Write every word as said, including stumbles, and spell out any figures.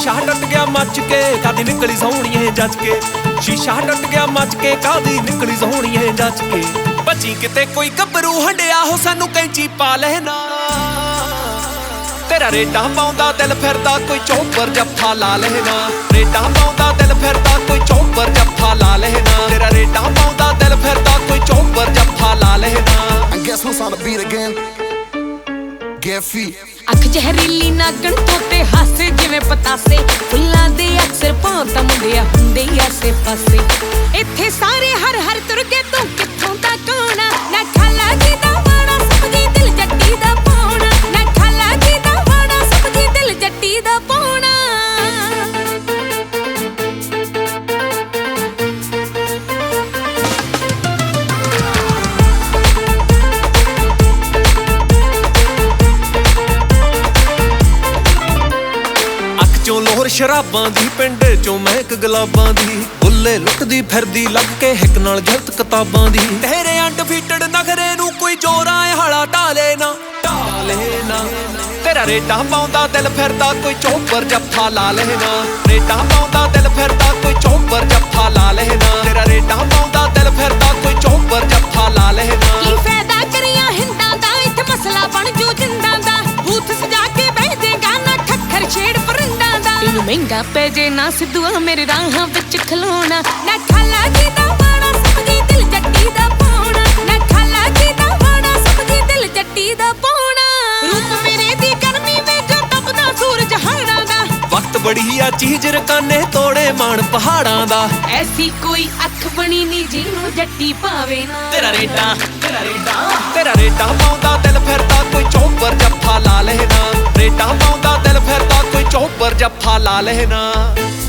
शीशा टट गया मच के कादी निकली सोहणीए जच के शीशा टट गया मच के कादी निकली सोहणीए जच के बची किते कोई गभरू हंडिया हो सानू कैंची पा लेना तेरा रेडा पाउंदा दिल फिरदा कोई चौपर जफ्फा ला लेना रेडा पाउंदा दिल फिरदा कोई चौपर जफ्फा ला लेना तेरा रेडा पाउंदा दिल फिरदा कोई चौपर जफ्फा ला लेना I guess once on the beat again get feet ਅੱਖ ਜ਼ਹਿਰੀਲੀ ਨਾਗਣ ਤੋਤੇ ਹਾਸੇ ਜਿਵੇਂ ਪਤਾਸੇ ਫੁੱਲਾਂ ਦੇ ਅਕਸਰ ਪਾਉਂਦਾ ਮੁੰਡਿਆ ਹੁੰਦੇ ਆਸੇ ਪਾਸੇ ਇੱਥੇ ਸਾਰੇ ਹਰ ਹਰ ਤੁਰ ਗਏ ਤੂੰ ਕਿੱਥੋਂ ਦਾ ਕੌਣ ਨਾ ਖਾਲਾ ਜੀ ਦਾ ਵਾੜਾ ਸਭਦੀ ਦਿਲ ਜੱਟੀ ਦਾ ਪਾਉਣਾ ਨਾ ਖਾਲਾ ਜੀ ਦਾ ਵਾੜਾ ਸਭਦੀ ਦਿਲ ਜੱਟੀ ਦਾ ਪਾਉਣਾ ਲੋਹਰ ਸ਼ਰਾਬਾਂ ਦੀ ਪਿੰਡ ਚੋਂ ਮਹਿਕ ਗੁਲਾਬਾਂ ਦੀ ਬੁੱਲੇ ਲੁੱਟਦੀ ਫਿਰਦੀ ਲੱਗ ਕੇ ਹਿੱਕ ਨਾਲ ਗਲਤ ਕਿਤਾਬਾਂ ਦੀ ਤੇਰੇ ਅਨਡਿਫੀਟਡ ਨਖਰੇ ਨੂੰ ਕੋਈ ਜੋਰਾਂ ਹਾਲਾ ਢਾਲੇ ਨਾ ਢਾਲੇ ਨਾ ਤੇਰਾ ਰੇਡਾ ਪਾਉਂਦਾ ਦਿਲ ਫਿਰਦਾ ਕੋਈ ਚੌਪਰ ਜੱਫਾ ਲਾ ਲੈਣਾ ਰੇਡਾ ਪਾਉਂਦਾ ਦਿਲ ਫਿਰਦਾ ਕੋਈ ਚੌਪਰ ਜੱਫਾ ਲਾ ਲੈਣਾ ਤੇਰਾ ਰੇਡਾ ਪਾਉਂਦਾ ਦਿਲ ਫਿਰਦਾ ਕੋਈ ਚੌਪਰ ਜੱਫਾ ਲਾ ਲੈਣਾ ਕੀ ਫਾਇਦਾ ਕਰੀਆਂ ਹਿੰਦਾਂ ਦਾ ਇੱਥੇ ਮਸਲਾ ਬਣ ਜੂ ਜਿੰਦਾਂ ਦਾ ਬੂਥ ਸਜਾ ਕੇ ਬਹਿ ਜਾਏਗਾ ਨਾ ਠੱਖਰ ਛੇੜ ਪਰਿੰਦਾਂ ਦਾ ਇਹਨੂੰ ਮਹਿੰਗਾ ਪੈ ਜੇ ਨਾ ਸਿੱਧੂਆ ਮੇਰੇ ਰਾਹਾਂ ਵਿੱਚ ਖਲੋਣਾ ਨਾ ਖਾਲਾ ਜੀ ਦਾ ਵਾੜਾ ਸਭਦੀ ਦਿਲ ਜੱਟੀ ਦਾ ਪਾਉਣਾ ਨਾ ਖਾਲਾ ਜੀ ਦਾ ਵਾੜਾ ਸਭਦੀ ਦਿਲ ਜੱਟੀ ਦਾ ਪਾਉਣਾ ਰੂਪ ਮੇਰੇ ਦੀ ਗਰਮੀ ਵਿੱਚ ਤਪਦਾ ਸੂਰਜ ਹਾੜਾਂ ਦਾ ਵਕਤ ਬੜੀ ਆ ਚੀਜ਼ ਰਕਾਨੇ ਤੋੜੇ ਮਾਣ ਪਹਾੜਾਂ ਦਾ ਐਸੀ ਕੋਈ ਅੱਖ ਬਣੀ ਨੀ ਜਿਹਨੂੰ ਜੱਟੀ ਪਾਵੇ ਨਾ ਤੇਰਾ ਰੇਡਾ ਤੇਰਾ ਰੇਡਾ ਤੇਰਾ ਰੇਡਾ ਪਾਉਂਦਾ ਦਿਲ ਫਿਰਦਾ ਕੋਈ ਚੌਪਰ ਜੱਫਾ ਲਾ ਲੈਣਾ ਰੇਡਾ ਪਾਉਂਦਾ ਦਿਲ ਫਿਰਦਾ ਕੋਈ ਚੌਪਰ ਜੱਫਾ ਲਾ ਲੈਣਾ